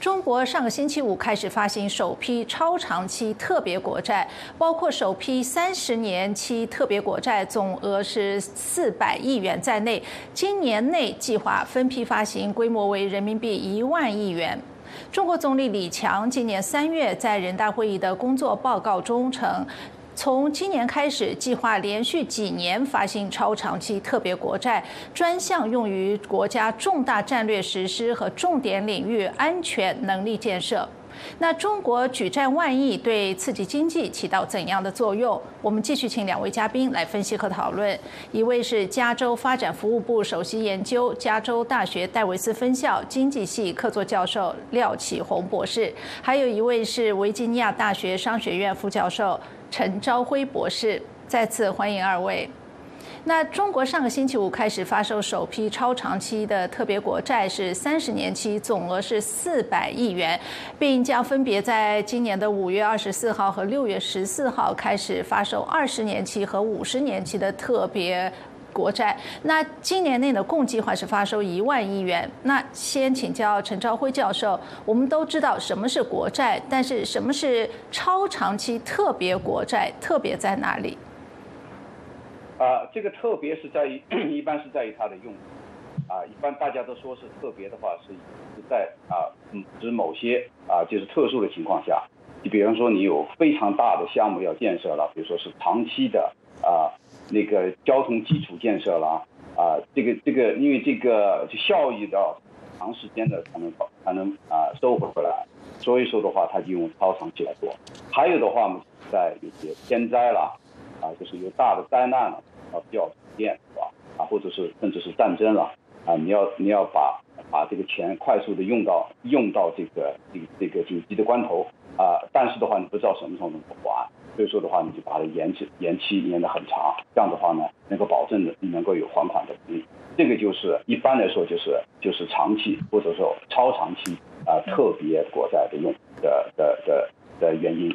中国上个星期五开始发行首批超长期特别国债，包括首批30年期特别国债，总额是400亿元在内，今年内计划分批发行，规模为人民币1万亿元。中国总理李强今年3月在人大会议的工作报告中称，从今年开始，计划连续几年发行超长期特别国债，专项用于国家重大战略实施和重点领域安全能力建设。那中国举债万亿对刺激经济起到怎样的作用？我们继续请2位嘉宾来分析和讨论。一位是加州发展服务部首席研究、加州大学戴维斯分校经济系客座教授廖启宏博士，还有一位是维吉尼亚大学商学院副教授陈朝辉博士。再次欢迎2位。那中国上个星期五开始发售首批超长期的特别国债，是30年期，总额是400亿元，并将分别在今年的5月24号和6月14号开始发售20年期和50年期的特别国债。那今年内的共计划是发售1万亿元。那先请教陈朝辉教授，我们都知道什么是国债，但是什么是超长期特别国债？特别在哪里？ 这个特别是在于，一般是在于它的用途。一般大家都说是特别的话，是在指某些就是特殊的情况下，就比方说你有非常大的项目要建设了，比如说是长期的那个交通基础建设了这个因为这个就效益要长时间的才能收回来，所以说的话，它就用超长期来做。还有的话，我们在一些天灾了。就是有大的灾难了，需要电是吧？或者是甚至是战争了你要把这个钱快速的用到这个紧急的关头但是的话你不知道什么时候能够还，所以说的话你就把它延得很长，这样的话呢能够保证的你能够有还款的能力。这个就是一般来说就是长期或者说超长期特别国债的用的原因。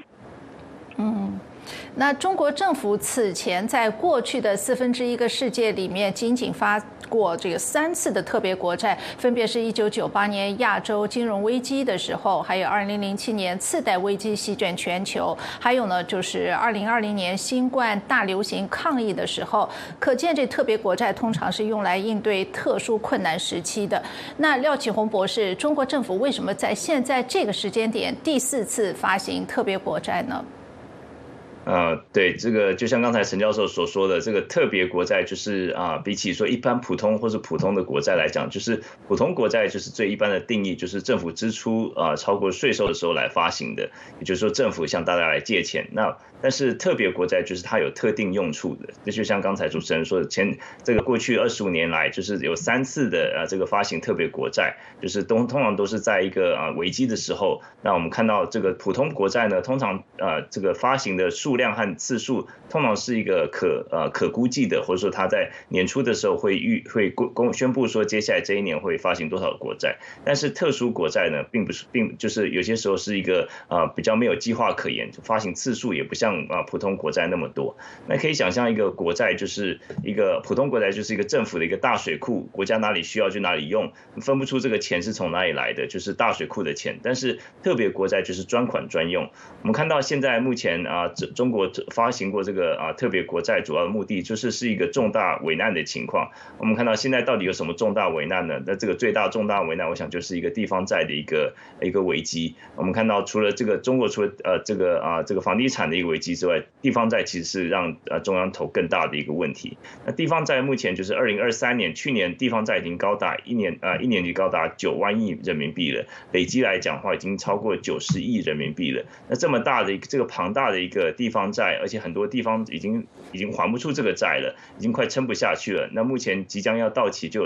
那中国政府此前在过去的1/4个世纪里面，仅仅发过这个3次的特别国债，分别是1998年亚洲金融危机的时候，还有2007年次贷危机席卷全球，还有呢就是2020年新冠大流行抗疫的时候。可见这特别国债通常是用来应对特殊困难时期的。那廖启宏博士，中国政府为什么在现在这个时间点第4次发行特别国债呢？ 对，这个就像刚才陈教授所说的，这个特别国债就是比起说一般普通或是普通的国债来讲，就是普通国债就是最一般的定义，就是政府支出超过税收的时候来发行的，也就是说政府向大家来借钱。但是特别国债就是它有特定用处的，这就像刚才主持人说的，这个过去25年来，就是有3次的这个发行特别国债，就是通常都是在一个危机的时候。那我们看到这个普通国债呢，通常这个发行的数量和次数通常是一个可估计的，或者说它在年初的时候会宣布说接下来这一年会发行多少国债。但是特殊国债呢，并就是有些时候是一个比较没有计划可言，发行次数也不像普通国债那么多。那可以想象一个国债就是一个普通国债就是一个政府的一个大水库，国家哪里需要就哪里用，分不出这个钱是从哪里来的，就是大水库的钱。但是特别国债就是专款专用。我们看到现在目前中国发行过这个特别国债，主要的目的是一个重大危难的情况。我们看到现在到底有什么重大危难呢？那这个最大重大危难，我想就是一个地方债的一个危机。我们看到除了这个中国除了这个房地产的一个危机之外，地方债其实是让中央投更大的一个问题。那地方债目前就是2023年，去年地方债已经高达一年就高达9万亿人民币了，累积来讲的话已经超过90亿人民币了。那这么大的这个庞大的一个地方债，而且很多地方已经还不出这个债了，已经快撑不下去了。那目前即将要到期就有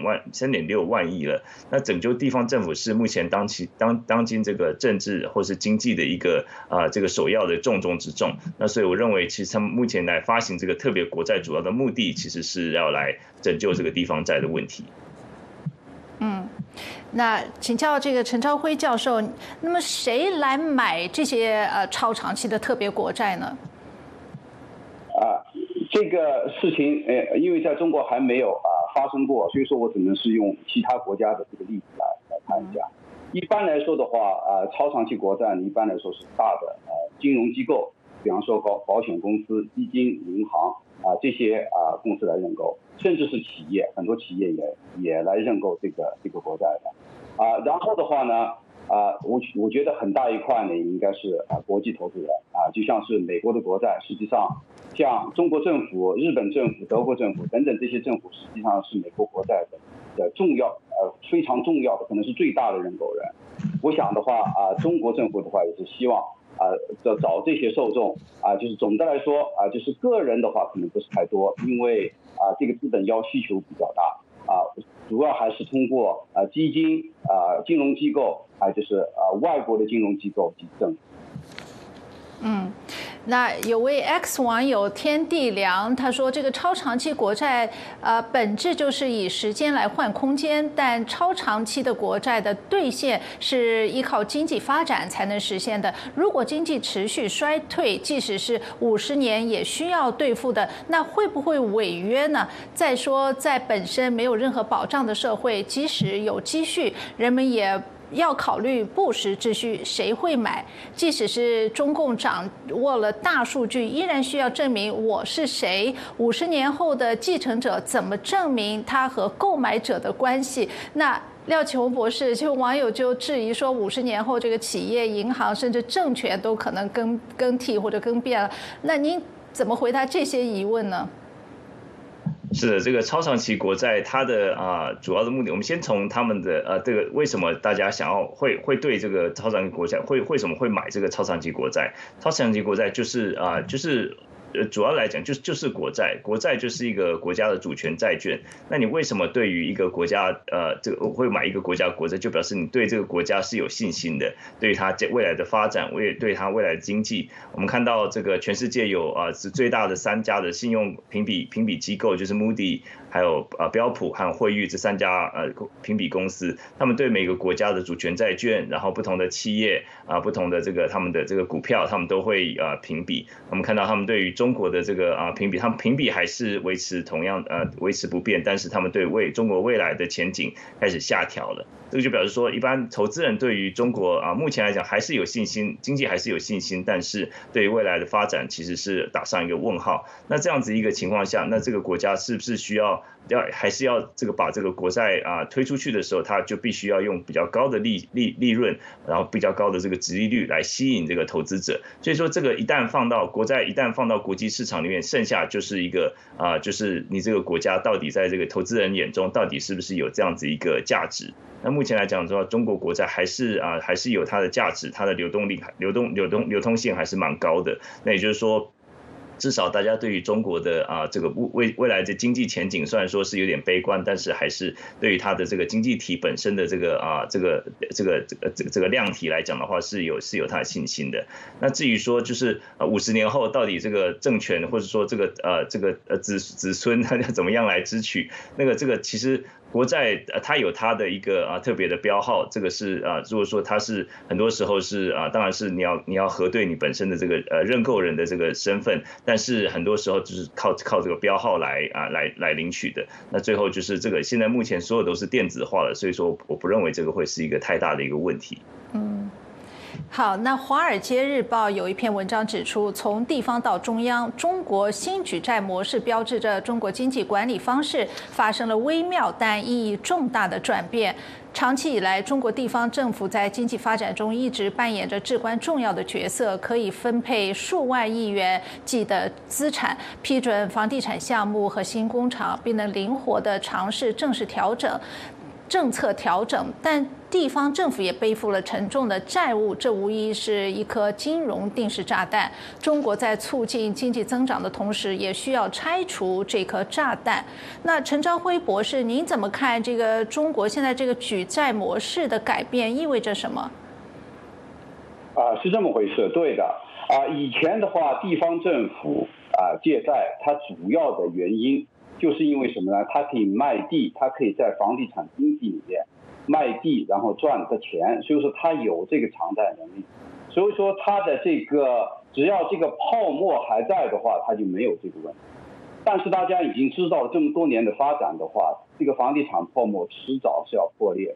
3.6万亿了。那拯救地方政府是目前当今这个政治或是经济的一个这个首要的重中之重。那所以我认为，其实他们目前来发行这个特别国债，主要的目的其实是要来拯救这个地方债的问题。 那请教这个陈朝辉教授，那么谁来买这些超长期的特别国债呢？ 这个事情因为在中国还没有发生过，所以说我只能是用其他国家的这个例子来谈一下。 一般来说的话，超长期国债一般来说是大的金融机构，比方说保险公司、基金、银行这些公司来认购，甚至是企业，很多企业也来认购这个国债的然后的话呢，我觉得很大一块呢应该是国际投资人就像是美国的国债，实际上像中国政府、日本政府、德国政府等等这些政府，实际上是美国国债的重要非常重要的，可能是最大的认购人。我想的话中国政府的话也是希望找这些受众就是总的来说就是个人的话可能不是太多，因为这个资本需求比较大主要还是通过基金金融机构就是外国的金融机构及政府。 那有位 X 网友天地良，他说这个超长期国债本质就是以时间来换空间，但超长期的国债的兑现是依靠经济发展才能实现的。如果经济持续衰退，即使是50年也需要兑付的，那会不会违约呢？再说在本身没有任何保障的社会，即使有积蓄，人们也要考虑不时之需，谁会买？即使是中共掌握了大数据，依然需要证明我是谁。50年后的继承者怎么证明他和购买者的关系？那廖启宏博士，就网友就质疑说，50年后这个企业、银行甚至政权都可能更替或者更变了。那您怎么回答这些疑问呢？ 是的，这个超长期国债它的主要的目的，我们先从他们的这个为什么大家想要会对这个超长期国债为什么会买这个超长期国债？超长期国债就是主要来讲就是国债，国债就是一个国家的主权债券。那你为什么对于一个国家这个会买一个国家国债，就表示你对这个国家是有信心的，对它未来的发展，对它未来的经济。我们看到这个全世界有是最大的3家的信用评比机构，就是 Moody 还有标普还有惠誉这3家评比公司，他们对每个国家的主权债券，然后不同的企业不同的这个他们的这个股票，他们都会评比。我们看到他们对于中国的这个评比，他们评比还是维持不变，但是他们对中国未来的前景开始下调了。这个就表示说，一般投资人对于中国目前来讲还是有信心，经济还是有信心，但是对于未来的发展其实是打上一个问号。那这样子一个情况下，那这个国家是不是还是要这个把这个国债推出去的时候，它就必须要用比较高的利润，然后比较高的这个殖利率来吸引这个投资者。所以说，这个国债一旦放到国际市场里面，剩下就是一个就是你这个国家到底在这个投资人眼中到底是不是有这样子一个价值？那目前来讲的话，中国国债还是有它的价值，它的流通性还是蛮高的。那也就是说，至少大家对于中国的这个未来的经济前景，虽然说是有点悲观，但是还是对于它的这个经济体本身的这个量体来讲的话，是有它的信心的。那至于说就是50年后到底这个政权或者说这个子孙他要怎么样来支取，这个其实国债它有它的一个特别的标号，这个是如果说它是很多时候是当然是你要核对你本身的这个认购人的这个身份，但是很多时候就是靠这个标号来领取的。那最后就是这个现在目前所有都是电子化了，所以说我不认为这个会是一个太大的一个问题。 好，那《华尔街日报》有一篇文章指出，从地方到中央，中国新举债模式标志着中国经济管理方式发生了微妙但意义重大的转变。长期以来，中国地方政府在经济发展中一直扮演着至关重要的角色，可以分配数万亿元计的资产，批准房地产项目和新工厂，并能灵活地尝试政策调整，但地方政府也背负了沉重的债务，这无疑是一颗金融定时炸弹。中国在促进经济增长的同时，也需要拆除这颗炸弹。那陈朝晖博士，您怎么看这个中国现在这个举债模式的改变意味着什么？ 是这么回事，对的。以前的话，地方政府借债，它主要的原因就是因为什么呢？它可以卖地，它可以在房地产经济里面卖地，然后赚的钱，所以说它有这个偿债能力。所以说它的这个只要这个泡沫还在的话，它就没有这个问题。但是大家已经知道了这么多年的发展的话，这个房地产泡沫迟早是要破裂的。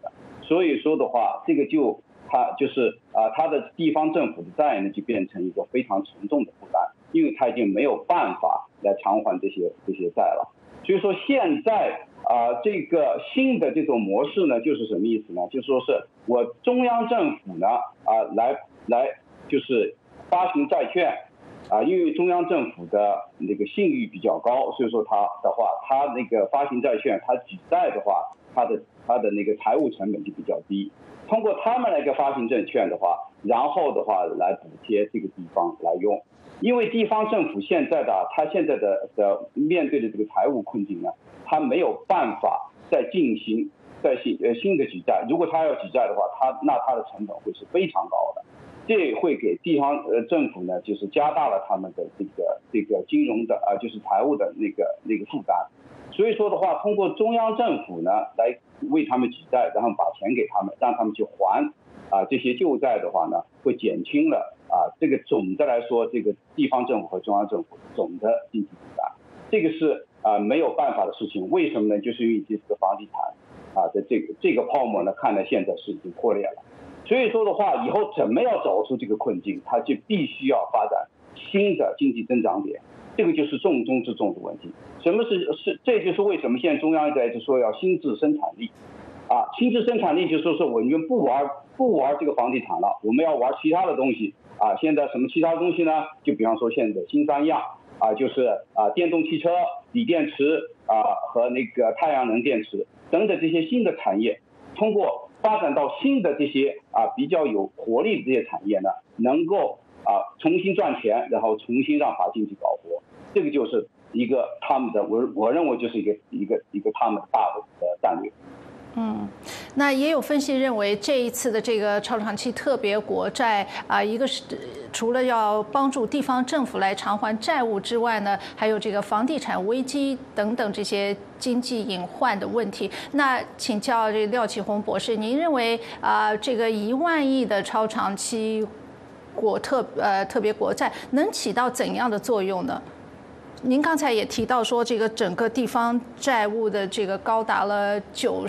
所以说的话，这个它就是它的地方政府的债呢就变成一个非常沉重的负担，因为它已经没有办法来偿还这些债了。所以说现在这个新的这种模式呢，就是什么意思呢？就是说是我中央政府呢来就是发行债券因为中央政府的那个信誉比较高，所以说它那个发行债券，它举债的话，它的那个财务成本就比较低。通过他们那个发行证券的话，然后的话来补贴这个地方来用。因为地方政府现在它现在的面对的这个财务困境呢，它没有办法再进行新的举债。如果它要举债的话，那它的成本会是非常高的，这会给地方政府呢，就是加大了他们的这个金融的就是财务的那个负担。所以说的话，通过中央政府呢来为他们举债，然后把钱给他们，让他们去还这些旧债的话呢，会减轻了这个总的来说，这个地方政府和中央政府总的经济负担，这个是没有办法的事情。为什么呢？就是因为这个房地产的这个泡沫呢，看来现在是已经破裂了。所以说的话，以后怎么要走出这个困境，它就必须要发展新的经济增长点，这个就是重中之重的问题。什么这就是为什么现在中央在说要新质生产力新质生产力就说是我们不玩这个房地产了，我们要玩其他的东西现在什么其他东西呢？就比方说现在新三样就是电动汽车、锂电池和那个太阳能电池等等这些新的产业，通过发展到新的这些比较有活力的这些产业呢，能够重新赚钱，然后重新让把经济搞活。这个就是一个他们的我认为就是一个他们大的战略。 那也有分析认为，这一次的这个超长期特别国债一个是除了要帮助地方政府来偿还债务之外呢，还有这个房地产危机等等这些经济隐患的问题。那请教这廖启宏博士，您认为这个1万亿的超长期特别国债能起到怎样的作用呢？您刚才也提到说，这个整个地方债务的这个高达了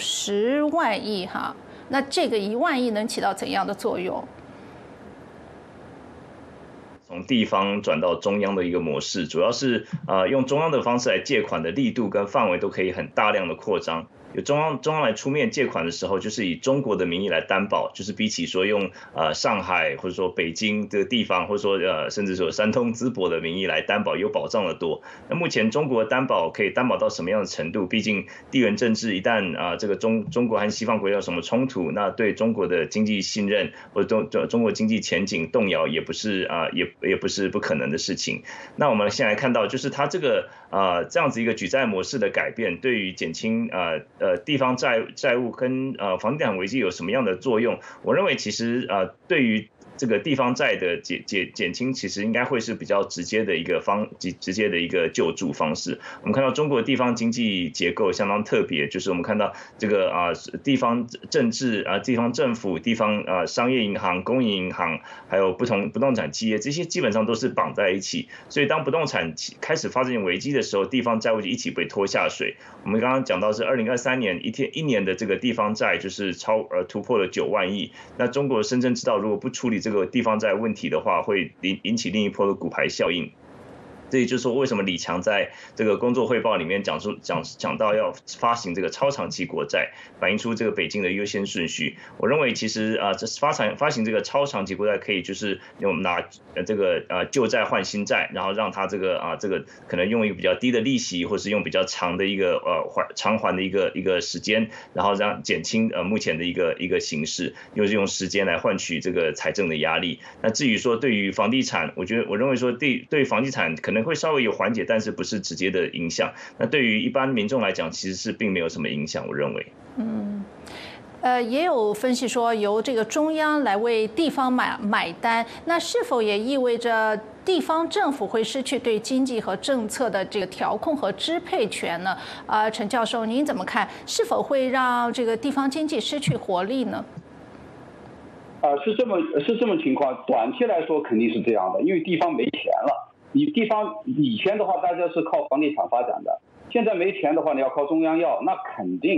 90万亿那这个1万亿能起到怎样的作用？ 从地方转到中央的一个模式，主要是用中央的方式来借款的力度跟范围都可以很大量的扩张。有中央来出面借款的时候，就是以中国的名义来担保，就是比起说用上海或者说北京这个地方，或者说甚至说山东淄博的名义来担保，有保障的多。那目前中国担保可以担保到什么样的程度？毕竟地缘政治一旦这个中国和西方国家有什么冲突，那对中国的经济信任或者中国经济前景动摇也不是也不是不可能的事情。那我们现在看到，就是它这个这样子一个举债模式的改变，对于减轻地方债务跟房地产危机有什么样的作用？我认为其实对于这个地方债的减轻，其实应该会是比较直接的一个救助方式。我们看到中国地方经济结构相当特别，就是我们看到这个地方政治地方政府、地方商业银行、公营银行，还有不同不动产企业，这些基本上都是绑在一起。所以当不动产开始发生危机的时候，地方债务就一起被拖下水。我们刚刚讲到是2023年一年的这个地方债就是突破了9万亿。那中国深深知道，如果不处理这个地方债问题的话，会引起另一波的骨牌效应。这也就是说，为什么李强在这个工作汇报里面讲到要发行这个超长期国债，反映出这个北京的优先顺序。我认为其实这发行这个超长期国债可以就是拿这个旧债换新债，然后让它这个可能用一个比较低的利息，或是用比较长的一个偿还的一个时间，然后让减轻目前的一个形势，又是用时间来换取这个财政的压力。那至于说对于房地产，我认为说对房地产可能会稍微有缓解，但是不是直接的影响。那对于一般民众来讲，其实是并没有什么影响，我认为。 也有分析说，由这个中央来为地方买单，那是否也意味着地方政府会失去对经济和政策的这个调控和支配权呢？陈教授，您怎么看？是否会让这个地方经济失去活力呢？ 是这么情况。短期来说肯定是这样的，因为地方没钱了。你地方以前的话，大家是靠房地产发展的，现在没钱的话，你要靠中央要，那肯定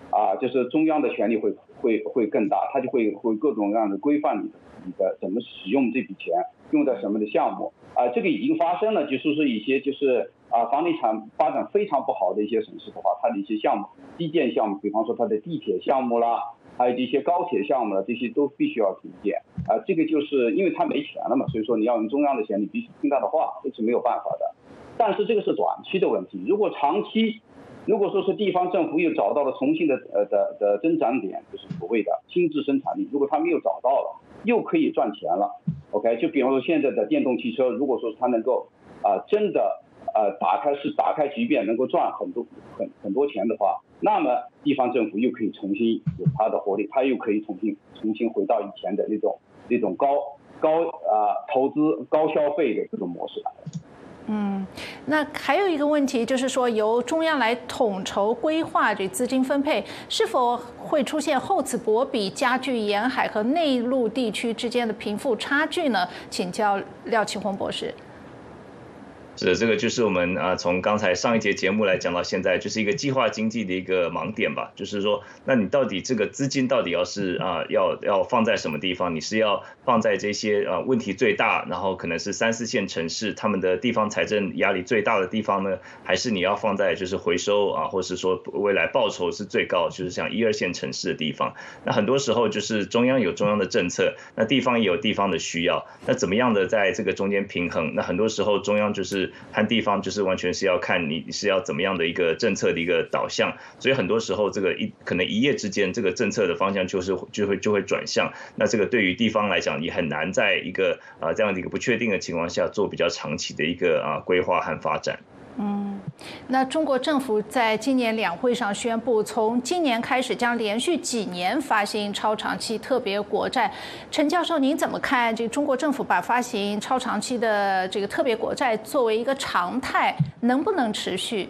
就是中央的权力会更大，它就会各种各样的规范你的怎么使用这笔钱，用在什么的项目这个已经发生了，就是说一些就是房地产发展非常不好的一些城市的话，它的一些项目基建项目，比方说它的地铁项目啦，还有这些高铁项目啦，这些都必须要停建这个就是因为它没钱了嘛，所以说你要用中央的钱，你必须听他的话，这是没有办法的。但是这个是短期的问题，如果长期，如果说是地方政府又找到了重新的增长点，就是所谓的新质生产力，如果他们又找到了，又可以赚钱了 ，OK， 就比方说现在的电动汽车，如果说它能够真的打开局面，能够赚很多钱的话，那么地方政府又可以重新有它的活力，它又可以重新回到以前的那种高投资高消费的这种模式来了。 那还有一个问题就是说，由中央来统筹规划这资金分配，是否会出现厚此薄彼，加剧沿海和内陆地区之间的贫富差距呢？请教廖启宏博士。 是的，这个就是我们从刚才上一节节目来讲到现在，就是一个计划经济的一个盲点吧。就是说，那你到底这个资金到底要是要放在什么地方？你是要放在这些问题最大，然后可能是3、4线城市，他们的地方财政压力最大的地方呢？还是你要放在就是回收或是说未来报酬是最高，就是像1、2线城市的地方？那很多时候就是中央有中央的政策，那地方也有地方的需要，那怎么样的在这个中间平衡？那很多时候中央就是和地方就是完全是要看你是要怎么样的一个政策的一个导向，所以很多时候这个可能一夜之间这个政策的方向就会转向，那这个对于地方来讲也很难在一个这样的一个不确定的情况下做比较长期的一个规划和发展。 那中国政府在今年两会上宣布，从今年开始将连续几年发行超长期特别国债。陈教授，您怎么看这个中国政府把发行超长期的这个特别国债作为一个常态，能不能持续？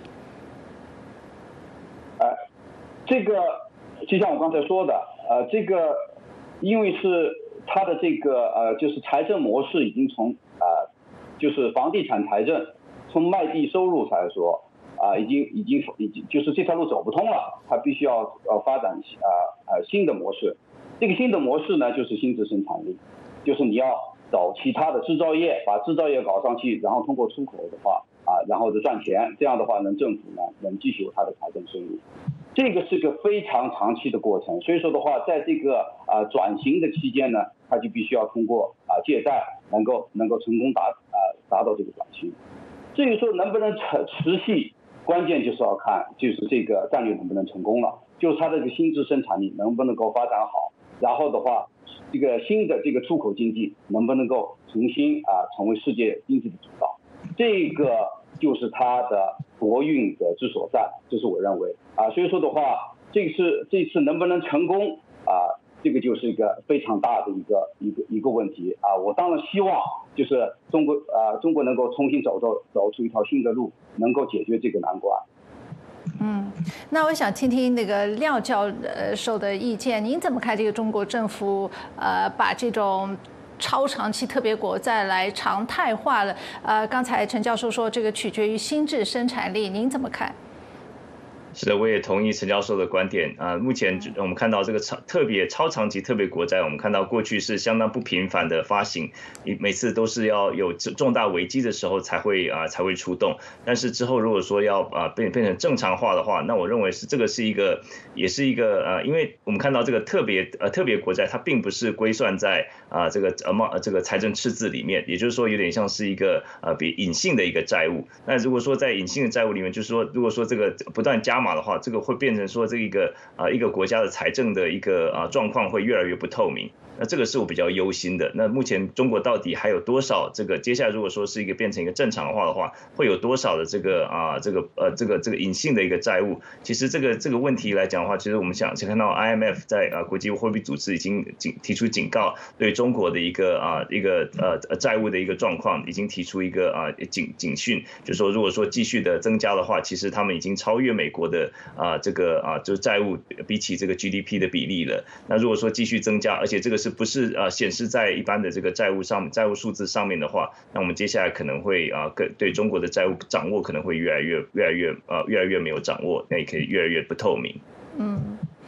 这个就像我刚才说的，这个因为是它的这个就是财政模式已经从就是房地产财政。从卖地收入来说，已经就是这条路走不通了，它必须要发展新的模式。这个新的模式呢，就是新质生产力，就是你要找其他的制造业，把制造业搞上去，然后通过出口的话然后就赚钱，这样的话政府呢能继续有它的财政收入。这个是个非常长期的过程，所以说的话，在这个转型的期间呢，它就必须要通过借贷能够成功达到这个转型。至于说能不能持续，关键就是要看就是这个战略能不能成功了，就是它的这个新质生产力能不能够发展好，然后的话，这个新的这个出口经济能不能够重新成为世界经济的主导，这个就是它的国运的之所在，这是我认为所以说的话，这次能不能成功这个就是一个非常大的一个问题我当然希望就是中国能够重新走出一条新的路，能够解决这个难关。 那我想听听那个廖教授的意见，您怎么看这个中国政府把这种超长期特别国债来常态化了？刚才陈教授说这个取决于新质生产力，您怎么看？ 是的，我也同意陈教授的观点目前我们看到这个超长期特别国债，我们看到过去是相当不频繁的发行，每次都是要有重大危机的时候才会出动。但是之后如果说要变成正常化的话，那我认为这个也是一个因为我们看到这个特别国债，它并不是归算在这个财政赤字里面，也就是说有点像是一个比隐性的一个债务。那如果说在隐性的债务里面，就是说如果说这个不断加码的话，这个会变成说一个国家的财政的一个状况会越来越不透明。那这个是我比较忧心的。那目前中国到底还有多少这个接下来如果说是变成一个正常化的话，会有多少的这个隐性的一个债务？其实这个问题来讲的话，其实我们想看到 IMF 在国际货币组织已经提出警告，对中国的一个债务的一个状况已经提出一个警讯，就是说如果说继续的增加的话，其实他们已经超越美国的就是债务比起这个 GDP 的比例了。那如果说继续增加，而且这个是不是显示在一般的这个债务数字上面的话，那我们接下来可能会对中国的债务掌握可能会越来越没有掌握，那也可以越来越不透明。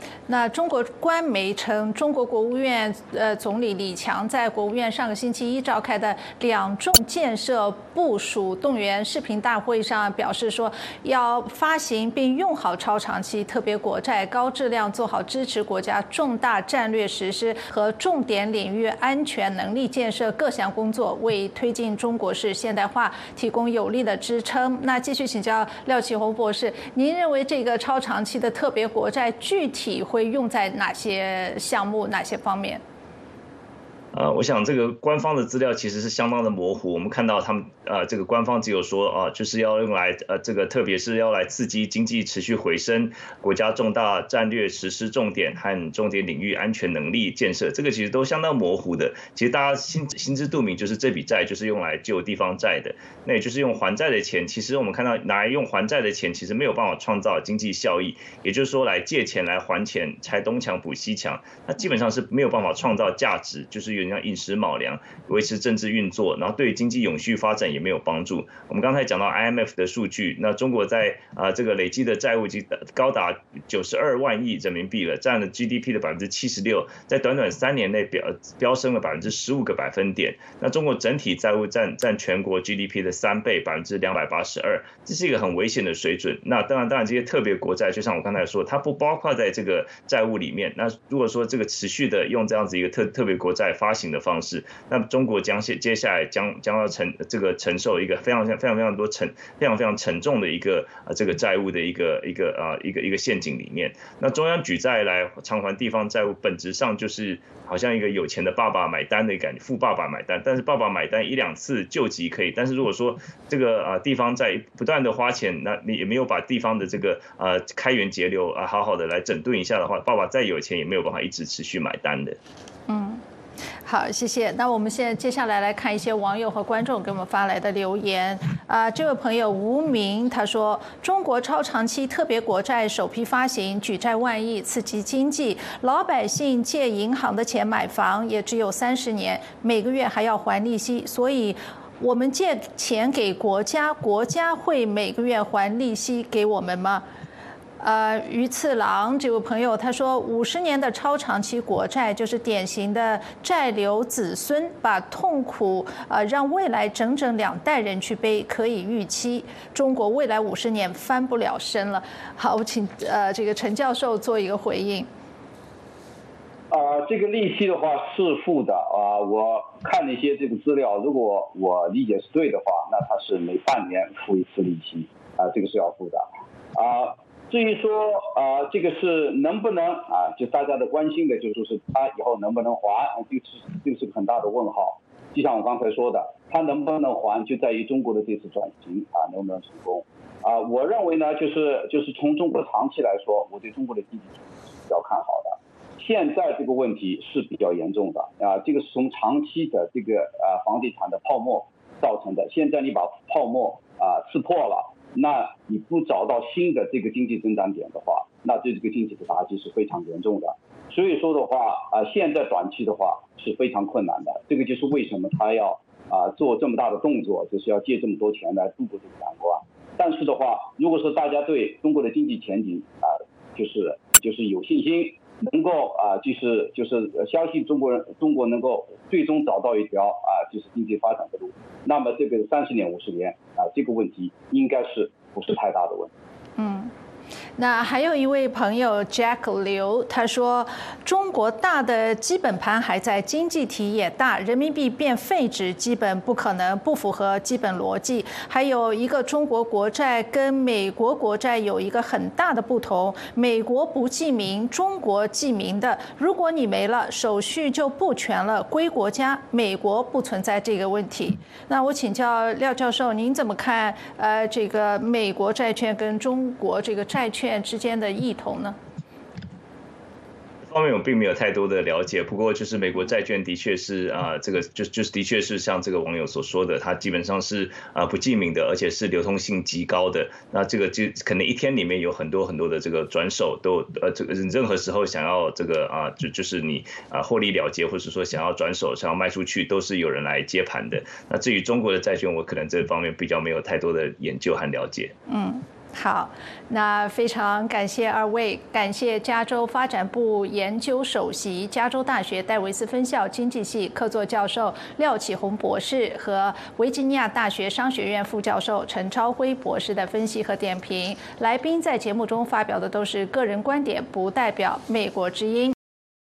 那中国官媒称，中国国务院总理李强在国务院上个星期一召开的2重建设部署动员视频大会上表示说，要发行并用好超长期特别国债，高质量做好支持国家重大战略实施和重点领域安全能力建设各项工作，为推进中国式现代化提供有力的支撑。那继续请教廖启宏博士，您认为这个超长期的特别国债具体会用在哪些项目、哪些方面？ 我想这个官方的资料其实是相当的模糊。我们看到他们这个官方只有说就是要用来这个特别是要来刺激经济持续回升，国家重大战略实施重点和重点领域安全能力建设，这个其实都相当模糊的。其实大家心知肚明，就是这笔债就是用来救地方债的，那也就是用还债的钱。其实我们看到拿来用还债的钱，其实没有办法创造经济效益，也就是说来借钱来还钱，拆东墙补西墙，那基本上是没有办法创造价值，就是有点像寅食卯粮，维持政治运作，然后对经济永续发展也没有帮助。我们刚才讲到 IMF 的数据，那中国在这个累积的债务高达92万亿人民币了，占了 GDP 的76%，在短短3年内飙升了15个百分点。那中国整体债务占全国 GDP 的3倍，282%，这是一个很危险的水准。那当然这些特别国债，就像我刚才说，它不包括在这个债务里面。那如果说这个持续的用这样子一个特别国债发行的方式，那么中国接下来将要承受一个非常沉重的一个这个债务的一个陷阱里面。那中央举债来偿还地方债务，本质上就是好像一个有钱的爸爸买单的感觉，富爸爸买单。但是爸爸买单1-2次救急可以，但是如果说这个地方债不断的花钱，那你也没有把地方的这个开源节流好好的来整顿一下的话，爸爸再有钱也没有办法一直持续买单的。 好，谢谢。那我们接下来来看一些网友和观众给我们发来的留言。这位朋友无名他说，中国超长期特别国债首批发行，举债万亿，刺激经济。老百姓借银行的钱买房也只有30年，每个月还要还利息，所以我们借钱给国家，国家会每个月还利息给我们吗？于次郎这位朋友他说，50年的超长期国债就是典型的债留子孙，把痛苦让未来整整2代人去背，可以预期中国未来50年翻不了身了。好，我请这个陈教授做一个回应。 这个利息的话是负的我看了一些这个资料，如果我理解是对的话，那它是每半年付一次利息这个是要付的至于说这个是能不能就大家的关心的就是他以后能不能还，这个是个很大的问号。就像我刚才说的，他能不能还就在于中国的这次转型能不能成功我认为呢，就是从中国长期来说，我对中国的经济是比较看好的。现在这个问题是比较严重的这个是从长期的这个房地产的泡沫造成的。现在你把泡沫刺破了，那你不找到新的这个经济增长点的话，那对这个经济的打击是非常严重的。所以说的话现在短期的话是非常困难的。这个就是为什么他要做这么大的动作，就是要借这么多钱来度过这个难关。但是的话，如果说大家对中国的经济前景就是有信心，能够就是相信中国能够最终找到一条就是经济发展的路，那么这个30年50年这个问题应该是不是太大的问题。 那还有一位朋友 Jack 刘，他说中国大的基本盘还在，经济体也大，人民币变废纸基本不可能，不符合基本逻辑。还有一个中国国债跟美国国债有一个很大的不同，美国不记名，中国记名的，如果你没了，手续就不全了，归国家，美国不存在这个问题。那我请教廖教授，您怎么看这个美国债券跟中国这个债券之间的异同呢？ 这方面我并没有太多的了解，不过就是美国债券的确是这个就是的确是像这个网友所说的，它基本上是不记名的，而且是流通性极高的。那这个就可能一天里面有很多的这个转手都这个任何时候想要这个就是你获利了结，或者说想要转手想要卖出去，都是有人来接盘的。那至于中国的债券，我可能这方面比较没有太多的研究和了解。 好，那非常感谢二位，感谢加州发展部研究首席、加州大学戴维斯分校经济系客座教授廖启宏博士和维吉尼亚大学商学院副教授陈超辉博士的分析和点评。来宾在节目中发表的都是个人观点，不代表美国之音。